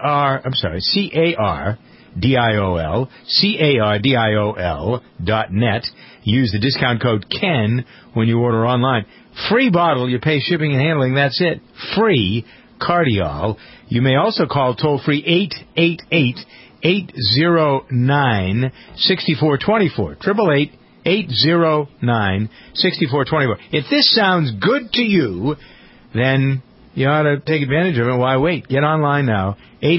[SPEAKER 2] CARDIOL.net. Use the discount code KEN when you order online. Free bottle, you pay shipping and handling, that's it. Free Cardiol. You may also call toll-free 888-809-6424. 888-809-6424. If this sounds good to you, then you ought to take advantage of it. Why wait? Get online now.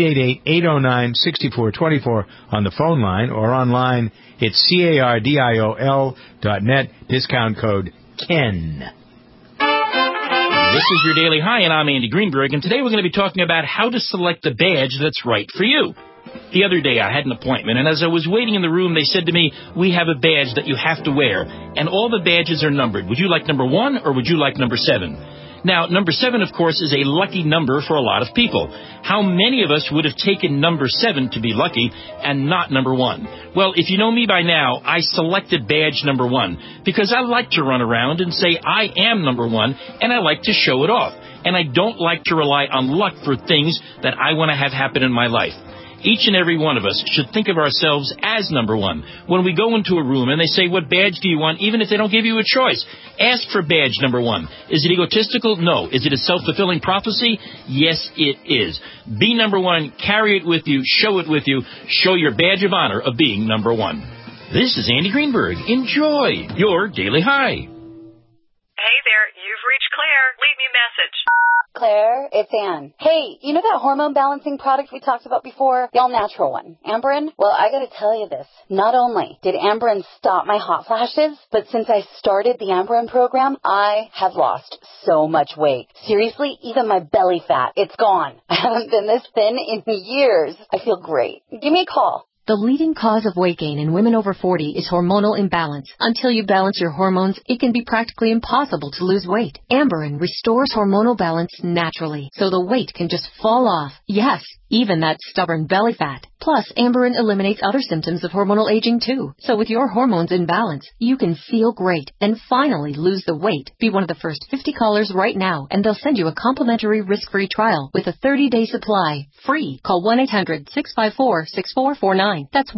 [SPEAKER 2] 888-809-6424 on the phone line, or online. It's CARDIOL.net. Discount code KEN.
[SPEAKER 8] This is your Daily High, and I'm Andy Greenberg, and today we're going to be talking about how to select the badge that's right for you. The other day I had an appointment, and as I was waiting in the room, they said to me, we have a badge that you have to wear, and all the badges are numbered. Would you like number 1 or would you like number 7? Now, number 7, of course, is a lucky number for a lot of people. How many of us would have taken number 7 to be lucky and not number 1? Well, if you know me by now, I selected badge number 1 because I like to run around and say I am number 1, and I like to show it off. And I don't like to rely on luck for things that I want to have happen in my life. Each and every one of us should think of ourselves as number 1. When we go into a room and they say, what badge do you want, even if they don't give you a choice, ask for badge number 1. Is it egotistical? No. Is it a self-fulfilling prophecy? Yes, it is. Be number 1. Carry it with you. Show it with you. Show your badge of honor of being number 1. This is Andy Greenberg. Enjoy your Daily High.
[SPEAKER 9] Hey there. You've reached Claire. Leave me a message.
[SPEAKER 10] Claire, it's Ann. Hey, you know that hormone balancing product we talked about before? The all-natural one, Amberen? Well, I gotta tell you this. Not only did Amberen stop my hot flashes, but since I started the Amberen program, I have lost so much weight. Seriously, even my belly fat, it's gone. I haven't been this thin in years. I feel great. Give me a call.
[SPEAKER 21] The leading cause of weight gain in women over 40 is hormonal imbalance. Until you balance your hormones, it can be practically impossible to lose weight. Amberen restores hormonal balance naturally, so the weight can just fall off. Yes, even that stubborn belly fat. Plus, Amberen eliminates other symptoms of hormonal aging too. So with your hormones in balance, you can feel great and finally lose the weight. Be one of the first 50 callers right now, and they'll send you a complimentary risk-free trial with a 30-day supply. Free. Call 1-800-654-6449. That's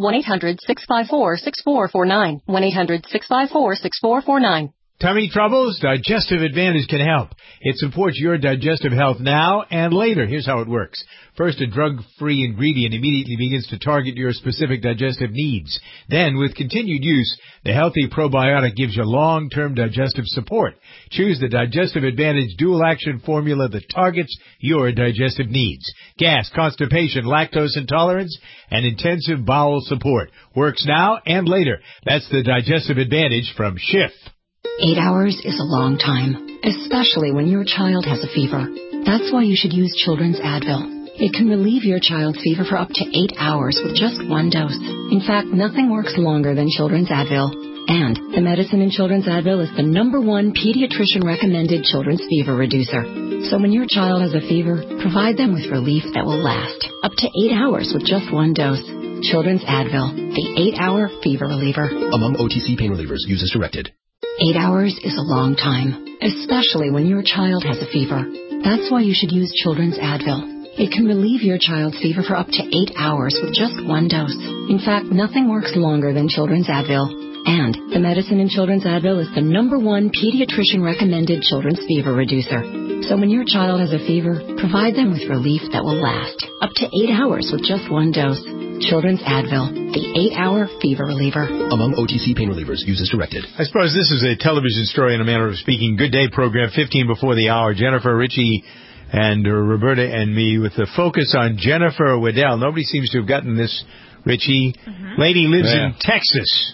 [SPEAKER 21] 1-800-654-6449. 1-800-654-6449.
[SPEAKER 2] Tummy troubles? Digestive Advantage can help. It supports your digestive health now and later. Here's how it works. First, a drug-free ingredient immediately begins to target your specific digestive needs. Then, with continued use, the healthy probiotic gives you long-term digestive support. Choose the Digestive Advantage dual-action formula that targets your digestive needs. Gas, constipation, lactose intolerance, and intensive bowel support. Works now and later. That's the Digestive Advantage from Schiff.
[SPEAKER 21] 8 hours is a long time, especially when your child has a fever. That's why you should use Children's Advil. It can relieve your child's fever for up to 8 hours with just one dose. In fact, nothing works longer than Children's Advil. And the medicine in Children's Advil is the #1 pediatrician-recommended children's fever reducer. So when your child has a fever, provide them with relief that will last up to 8 hours with just one dose. Children's Advil, the 8-hour fever reliever.
[SPEAKER 11] Among OTC pain relievers, use as directed.
[SPEAKER 21] 8 hours is a long time, especially when your child has a fever. That's why you should use Children's Advil. It can relieve your child's fever for up to 8 hours with just one dose. In fact, nothing works longer than Children's Advil. And the medicine in Children's Advil is the #1 pediatrician-recommended children's fever reducer. So when your child has a fever, provide them with relief that will last up to 8 hours with just one dose. Children's Advil, the 8-hour fever reliever.
[SPEAKER 11] Among OTC pain relievers, use as directed.
[SPEAKER 2] I suppose this is a television story in a manner of speaking. Good day program, 15 before the hour. Jennifer, Richie, and Roberta and me with the focus on Jennifer Waddell. Nobody seems to have gotten this, Richie. Mm-hmm. Lady lives in Texas.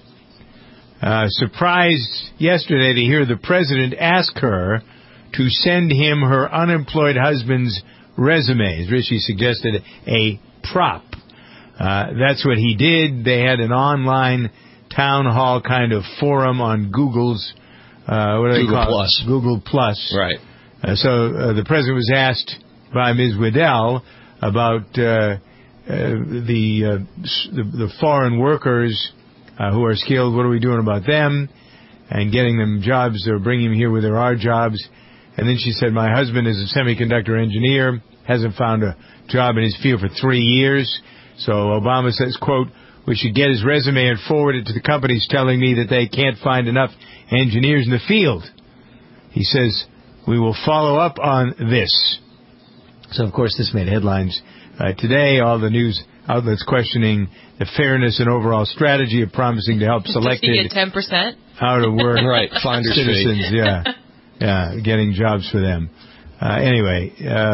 [SPEAKER 2] Surprised yesterday to hear the president ask her to send him her unemployed husband's resumes. Richie suggested a prop. That's what he did. They had an online town hall kind of forum on Google's, what do they call
[SPEAKER 5] Plus.
[SPEAKER 2] it? Google Plus.
[SPEAKER 5] Right.
[SPEAKER 2] So the president was asked by Ms. Waddell about the foreign workers who are skilled, what are we doing about them? And getting them jobs or bringing them here where there are jobs. And then she said, my husband is a semiconductor engineer, hasn't found a job in his field for 3 years. So Obama says, quote, we should get his resume and forward it to the companies telling me that they can't find enough engineers in the field. He says, we will follow up on this. So, of course, this made headlines today. All the news outlets questioning the fairness and overall strategy of promising to help selected
[SPEAKER 4] Does he get 10%?
[SPEAKER 2] out-of-work
[SPEAKER 5] right, finder's
[SPEAKER 2] citizens.
[SPEAKER 5] fee.
[SPEAKER 2] Yeah, getting jobs for them. Anyway,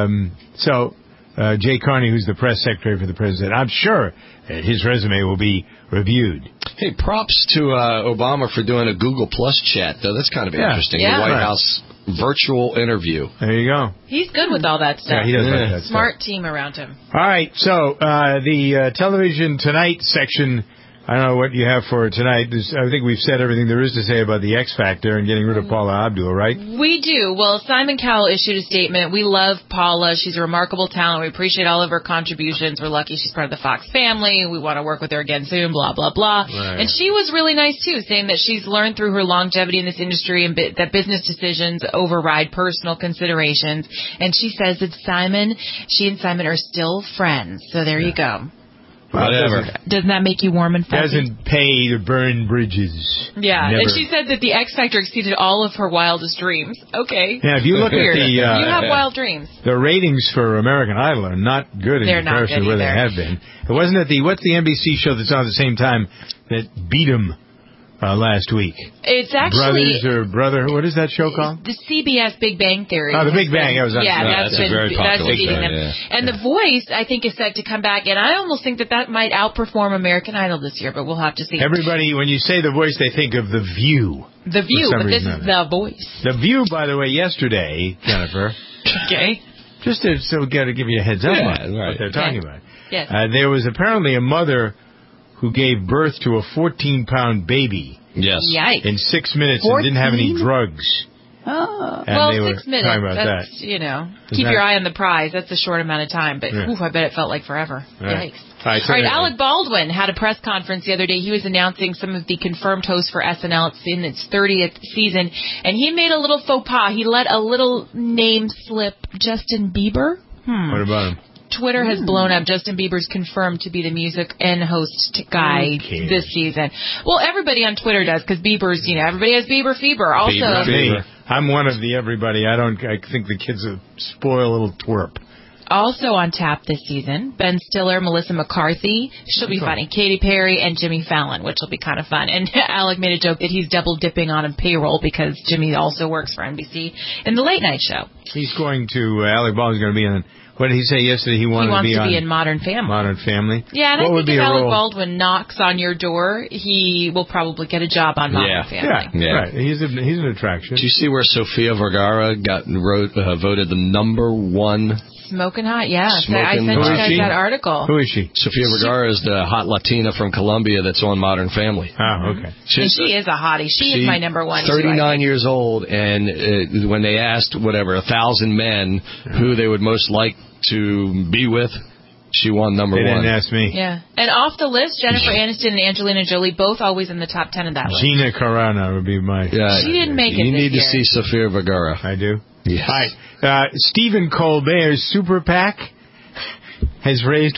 [SPEAKER 2] so Jay Carney, who's the press secretary for the president, I'm sure that his resume will be reviewed.
[SPEAKER 5] Hey, props to Obama for doing a Google Plus chat, though. That's kind of interesting.
[SPEAKER 4] Yeah.
[SPEAKER 5] The White House virtual interview.
[SPEAKER 2] There you go.
[SPEAKER 4] He's good with all that stuff.
[SPEAKER 2] Yeah, he does like that
[SPEAKER 4] Smart team around him.
[SPEAKER 2] All right, so the Television Tonight section, I don't know what you have for tonight. I think we've said everything there is to say about the X Factor and getting rid of Paula Abdul, right?
[SPEAKER 4] We do. Well, Simon Cowell issued a statement. We love Paula. She's a remarkable talent. We appreciate all of her contributions. We're lucky she's part of the Fox family. We want to work with her again soon, blah, blah, blah.
[SPEAKER 2] Right.
[SPEAKER 4] And she was really nice, too, saying that she's learned through her longevity in this industry and that business decisions override personal considerations. And she says that she and Simon are still friends. So there you go.
[SPEAKER 5] Whatever.
[SPEAKER 4] Doesn't that make you warm and fuzzy?
[SPEAKER 2] Doesn't pay to burn bridges.
[SPEAKER 4] Yeah,
[SPEAKER 2] Never.
[SPEAKER 4] and she said that the X Factor exceeded all of her wildest dreams. Okay.
[SPEAKER 2] Yeah, if you look at the...
[SPEAKER 4] you have wild dreams.
[SPEAKER 2] The ratings for American Idol are not good in comparison to where they have been. It wasn't at what's the NBC show that's on at the same time that beat them last week?
[SPEAKER 4] It's actually...
[SPEAKER 2] Brothers or Brother, what is that show called?
[SPEAKER 4] The CBS Big Bang Theory.
[SPEAKER 2] Oh, the Big Bang.
[SPEAKER 4] That's
[SPEAKER 5] very popular
[SPEAKER 4] beating
[SPEAKER 5] show,
[SPEAKER 4] them.
[SPEAKER 5] yeah.
[SPEAKER 4] And The Voice, I think, is set to come back, and I almost think that might outperform American Idol this year, but we'll have to see.
[SPEAKER 2] Everybody, when you say The Voice, they think of The View.
[SPEAKER 4] The View, but this is The Voice.
[SPEAKER 2] The View, by the way, yesterday, Jennifer.
[SPEAKER 4] Okay.
[SPEAKER 2] Just to got to give you a heads up on what they're talking about.
[SPEAKER 4] Yes.
[SPEAKER 2] There was apparently a mother who gave birth to a 14-pound baby.
[SPEAKER 5] Yes.
[SPEAKER 4] Yikes.
[SPEAKER 2] In 6 minutes and didn't have any drugs.
[SPEAKER 3] Oh.
[SPEAKER 2] And
[SPEAKER 4] well,
[SPEAKER 2] they
[SPEAKER 4] 6 minutes.
[SPEAKER 2] Talking about
[SPEAKER 4] that's,
[SPEAKER 2] that.
[SPEAKER 4] Keep your eye on the prize. That's a short amount of time. But, I bet it felt like forever.
[SPEAKER 2] Right.
[SPEAKER 4] Yikes.
[SPEAKER 2] All right,
[SPEAKER 4] Alec Baldwin had a press conference the other day. He was announcing some of the confirmed hosts for SNL. It's in its 30th season. And he made a little faux pas. He let a little name slip. Justin Bieber?
[SPEAKER 2] What about him?
[SPEAKER 4] Twitter has blown up. Justin Bieber's confirmed to be the music and host guy this season. Well, everybody on Twitter does, because Bieber's, everybody has Bieber fever. Also,
[SPEAKER 2] Bieber fever. I'm one of the everybody. I think the kid's a spoiled little twerp.
[SPEAKER 4] Also on tap this season, Ben Stiller, Melissa McCarthy, she'll be funny, Katy Perry, and Jimmy Fallon, which will be kind of fun. And Alec made a joke that he's double dipping on a payroll because Jimmy also works for NBC in the late night show.
[SPEAKER 2] He's going to, Alec Baldwin's going to be in, what did he say yesterday? He wants to be in
[SPEAKER 4] Modern Family.
[SPEAKER 2] Modern Family.
[SPEAKER 4] Yeah, and I think if Alec Baldwin knocks on your door, he will probably get a job on Modern Family.
[SPEAKER 2] Yeah, right. He's an attraction.
[SPEAKER 5] Did you see where Sofia Vergara voted the number one?
[SPEAKER 4] Smoking hot, yeah. I sent you guys that article.
[SPEAKER 2] Who is she?
[SPEAKER 5] Sofia Vergara is the hot Latina from Colombia that's on Modern Family.
[SPEAKER 2] Oh, okay.
[SPEAKER 4] She is a hottie. She is my number one.
[SPEAKER 5] 39 years old, and when they asked 1,000 men who they would most like to be with, she won number one.
[SPEAKER 2] They didn't ask me.
[SPEAKER 4] Yeah. And off the list, Jennifer Aniston and Angelina Jolie, both always in the top 10 of that list.
[SPEAKER 2] Gina Carano would be my...
[SPEAKER 4] she didn't make it
[SPEAKER 5] You need
[SPEAKER 4] this
[SPEAKER 5] to see Sofia Vergara.
[SPEAKER 2] I do?
[SPEAKER 5] Yes.
[SPEAKER 2] All right. Stephen Colbert's Super PAC has raised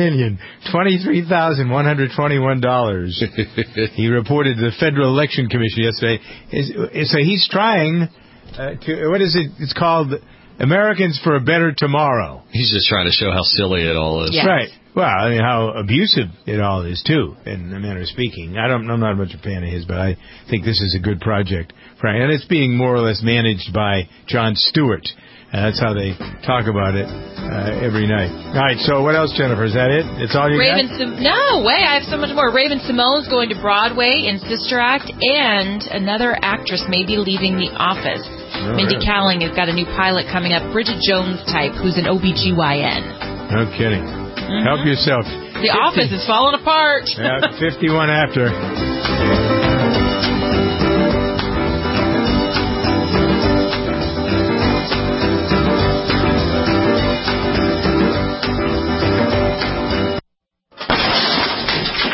[SPEAKER 2] $1,023,121. He reported to the Federal Election Commission yesterday. So he's trying to... What is it? It's called... Americans for a Better Tomorrow.
[SPEAKER 5] He's just trying to show how silly it all is.
[SPEAKER 4] Yes.
[SPEAKER 2] Right. Well, I mean, how abusive it all is, too, in a manner of speaking. I'm not much a fan of his, but I think this is a good project. And it's being more or less managed by Jon Stewart. That's how they talk about it every night. All right, so what else, Jennifer? Is that it? It's all you got?
[SPEAKER 4] No way, I have so much more. Raven Simone's going to Broadway in Sister Act, and another actress may be leaving The Office. Mindy Kaling has got a new pilot coming up, Bridget Jones type, who's an OBGYN.
[SPEAKER 2] No kidding. Help yourself.
[SPEAKER 4] The Office is falling apart.
[SPEAKER 2] 51 after.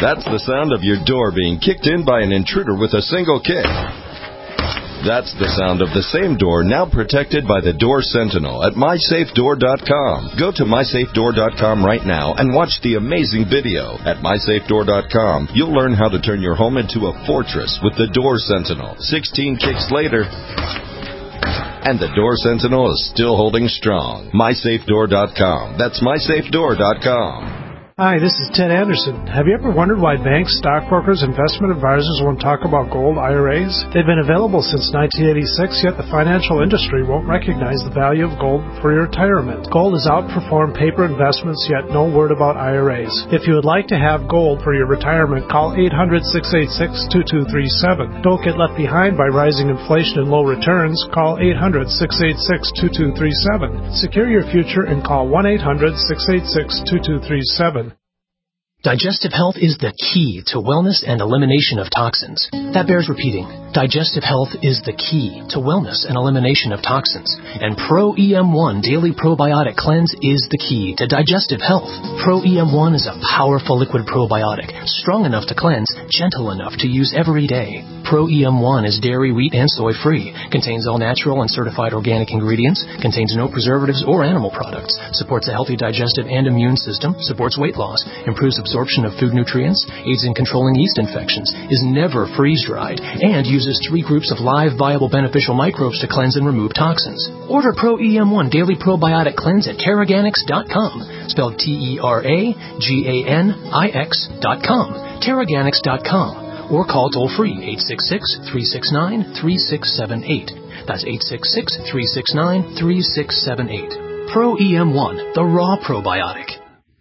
[SPEAKER 13] That's the sound of your door being kicked in by an intruder with a single kick. That's the sound of the same door now protected by the Door Sentinel at MySafeDoor.com. Go to MySafeDoor.com right now and watch the amazing video. At MySafeDoor.com, you'll learn how to turn your home into a fortress with the Door Sentinel. 16 kicks later, and the Door Sentinel is still holding strong. MySafeDoor.com. That's MySafeDoor.com.
[SPEAKER 14] Hi, this is Ted Anderson. Have you ever wondered why banks, stockbrokers, investment advisors won't talk about gold IRAs? They've been available since 1986, yet the financial industry won't recognize the value of gold for your retirement. Gold has outperformed paper investments, yet no word about IRAs. If you would like to have gold for your retirement, call 800-686-2237. Don't get left behind by rising inflation and low returns. Call 800-686-2237. Secure your future and call 1-800-686-2237.
[SPEAKER 11] Digestive health is the key to wellness and elimination of toxins. That bears repeating. Digestive health is the key to wellness and elimination of toxins. And Pro EM1 Daily Probiotic Cleanse is the key to digestive health. Pro EM1 is a powerful liquid probiotic, strong enough to cleanse, gentle enough to use every day. Pro EM1 is dairy, wheat, and soy-free, contains all natural and certified organic ingredients, contains no preservatives or animal products, supports a healthy digestive and immune system, supports weight loss, improves absorption of food nutrients, aids in controlling yeast infections, is never freeze-dried, and uses 3 groups of live, viable, beneficial microbes to cleanse and remove toxins. Order Pro EM1 Daily Probiotic Cleanse at Teraganix.com, spelled Teraganix.com, Teraganix.com. Or call toll-free 866-369-3678. That's 866-369-3678. Pro EM1, the raw probiotic.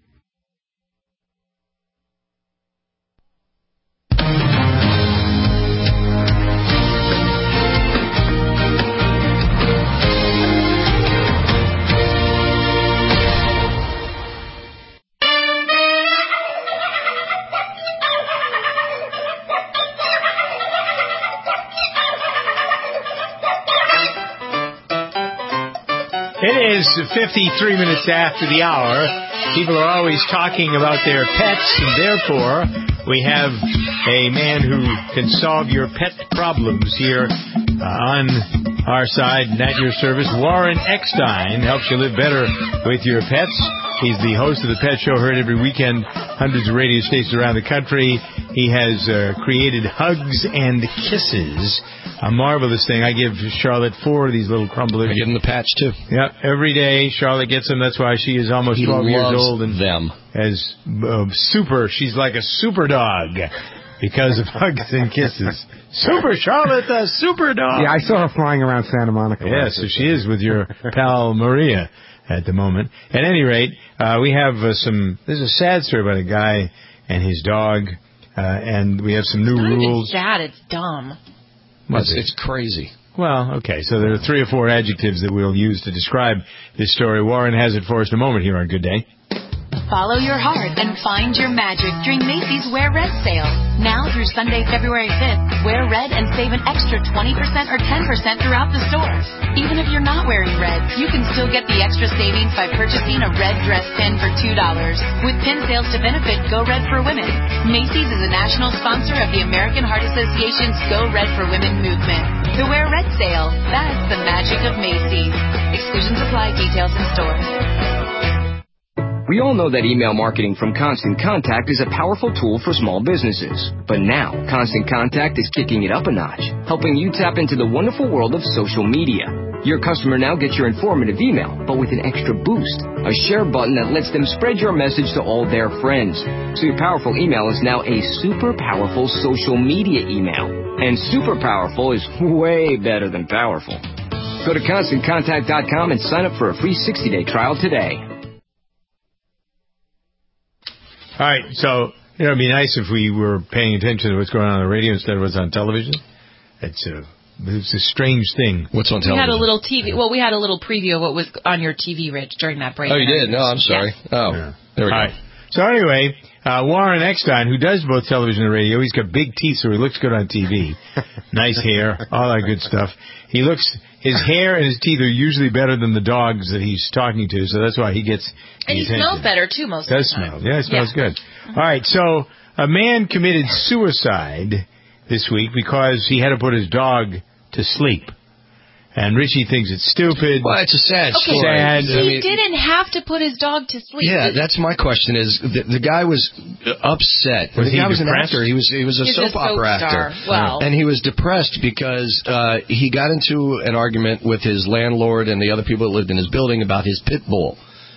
[SPEAKER 2] It is 53 minutes after the hour. People are always talking about their pets, and therefore we have a man who can solve your pet problems here on our side and at your service. Warren Eckstein helps you live better with your pets. He's the host of the Pet Show, heard every weekend, hundreds of radio stations around the country. He has created Hugs and Kisses, a marvelous thing. I give Charlotte 4 of these little crumblers.
[SPEAKER 5] I give him the patch, too.
[SPEAKER 2] Yep, every day Charlotte gets them. That's why she is almost 12 years old. And
[SPEAKER 5] them.
[SPEAKER 2] As super, she's like a super dog because of Hugs and Kisses. Super Charlotte, the super dog.
[SPEAKER 15] Yeah, I saw her flying around Santa Monica.
[SPEAKER 2] Yeah, so she is with your pal Maria at the moment. At any rate, we have there's a sad story about a guy and his dog, and we have some new rules.
[SPEAKER 4] It's sad, it's dumb.
[SPEAKER 5] It's crazy.
[SPEAKER 2] Well, okay, so there are 3 or 4 adjectives that we'll use to describe this story. Warren has it for us in a moment here on Good Day.
[SPEAKER 21] Follow your heart and find your magic during Macy's Wear Red sale. Now through Sunday, February 5th, wear red and save an extra 20% or 10% throughout the store. Even if you're not wearing red, you can still get the extra savings by purchasing a red dress pin for $2. With pin sales to benefit Go Red for Women. Macy's is a national sponsor of the American Heart Association's Go Red for Women movement. The Wear Red sale, that's the magic of Macy's. Exclusions apply, details in store.
[SPEAKER 16] We all know that email marketing from Constant Contact is a powerful tool for small businesses. But now, Constant Contact is kicking it up a notch, helping you tap into the wonderful world of social media. Your customer now gets your informative email, but with an extra boost, a share button that lets them spread your message to all their friends. So your powerful email is now a super powerful social media email. And super powerful is way better than powerful. Go to ConstantContact.com and sign up for a free 60-day trial today.
[SPEAKER 2] All right, so it'd be nice if we were paying attention to what's going on the radio instead of what's on television. It's a strange thing.
[SPEAKER 5] What's on television?
[SPEAKER 4] We had a little TV. Well, we had a little preview of what was on your TV, Rich, during that break.
[SPEAKER 5] Oh, you did? No, I'm sorry.
[SPEAKER 4] Yes.
[SPEAKER 5] Oh,
[SPEAKER 2] yeah.
[SPEAKER 5] There we go.
[SPEAKER 2] All right. So anyway, Warren Eckstein, who does both television and radio, he's got big teeth, so he looks good on TV. Nice hair, all that good stuff. His hair and his teeth are usually better than the dogs that he's talking to, so that's why he gets
[SPEAKER 4] And he
[SPEAKER 2] attention.
[SPEAKER 4] smells better, too, most of the time.
[SPEAKER 2] Yeah, it smells good. All right, so A man committed suicide this week because he had to put his dog to sleep. And Richie thinks it's stupid.
[SPEAKER 5] Well, it's a sad story.
[SPEAKER 2] Sad.
[SPEAKER 4] He didn't have to put his dog to sleep.
[SPEAKER 5] Yeah, that's my question. Is the guy was upset?
[SPEAKER 2] Was
[SPEAKER 5] the guy
[SPEAKER 2] he
[SPEAKER 5] was
[SPEAKER 2] depressed?
[SPEAKER 5] an actor. He was a soap opera actor.
[SPEAKER 4] Well,
[SPEAKER 5] and he was depressed because he got into an argument with his landlord and the other people that lived in his building about his pit bull.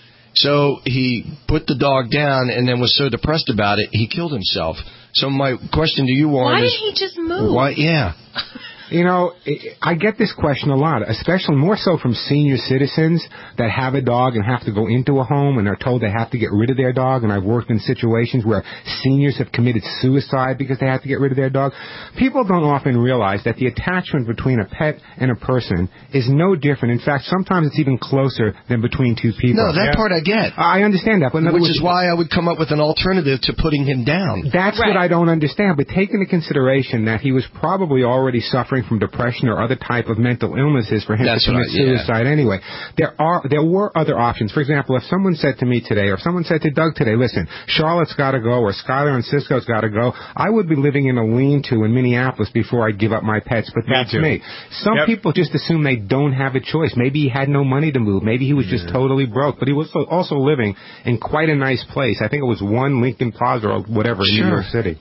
[SPEAKER 5] So he put the dog down and then was so depressed about it, he killed himself. So my question to you, Warren,
[SPEAKER 4] why
[SPEAKER 5] is...
[SPEAKER 4] didn't he just move?
[SPEAKER 5] Why? Yeah.
[SPEAKER 15] You know, I get this question a lot, especially more so from senior citizens that have a dog and have to go into a home and are told they have to get rid of their dog. And I've worked in situations where seniors have committed suicide because they have to get rid of their dog. People don't often realize that the attachment between a pet and a person is no different. In fact, sometimes it's even closer than between two people.
[SPEAKER 5] No, that part I get.
[SPEAKER 15] I understand that. But
[SPEAKER 5] which is why I would come up with an alternative to putting him down.
[SPEAKER 15] That's what I don't understand. But take into consideration that he was probably already suffering from depression or other type of mental illnesses for him to commit suicide anyway. There were other options. For example, if someone said to me today, or if someone said to Doug today, listen, Charlotte's got to go, or Skylar and Cisco's got to go, I would be living in a lean-to in Minneapolis before I'd give up my pets, but that's me. Some people just assume they don't have a choice. Maybe he had no money to move. Maybe he was just totally broke, but he was also living in quite a nice place. I think it was 1 Lincoln Plaza or whatever in New York City.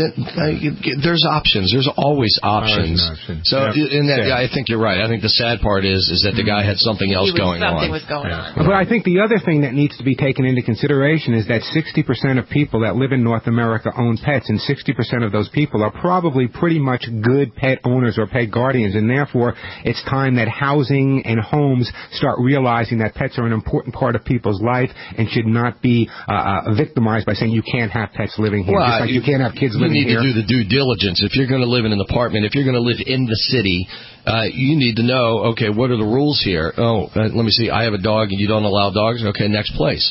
[SPEAKER 5] There's options. There's always options. So, I think you're right. I think the sad part is that the guy had something else going on.
[SPEAKER 4] Something was going on.
[SPEAKER 15] But I think the other thing that needs to be taken into consideration is that 60% of people that live in North America own pets, and 60% of those people are probably pretty much good pet owners or pet guardians, and therefore it's time that housing and homes start realizing that pets are an important part of people's life and should not be victimized by saying you can't have pets living here.
[SPEAKER 5] Well,
[SPEAKER 15] just like you can't have kids living here.
[SPEAKER 5] You need to do the due diligence. If you're going to live in an apartment, if you're going to live in the city, you need to know, okay, what are the rules here? Let me see. I have a dog and you don't allow dogs? Okay, next place.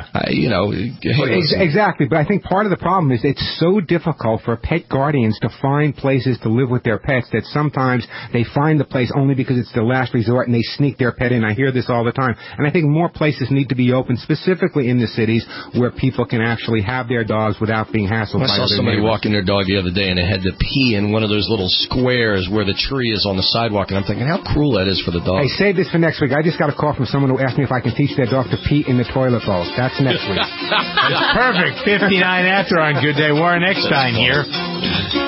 [SPEAKER 15] Exactly. But I think part of the problem is it's so difficult for pet guardians to find places to live with their pets that sometimes they find the place only because it's their last resort and they sneak their pet in. I hear this all the time. And I think more places need to be open, specifically in the cities where people can actually have their dogs without being hassled by
[SPEAKER 5] I saw somebody walking their dog the other day and they had to pee in one of those little squares where the tree is on the sidewalk. And I'm thinking, how cruel that is for the dog.
[SPEAKER 15] Hey, save this for next week. I just got a call from someone who asked me if I can teach their dog to pee in the toilet bowl. That's next week.
[SPEAKER 2] That's perfect. 59 after on Good Day Warren. Next time here.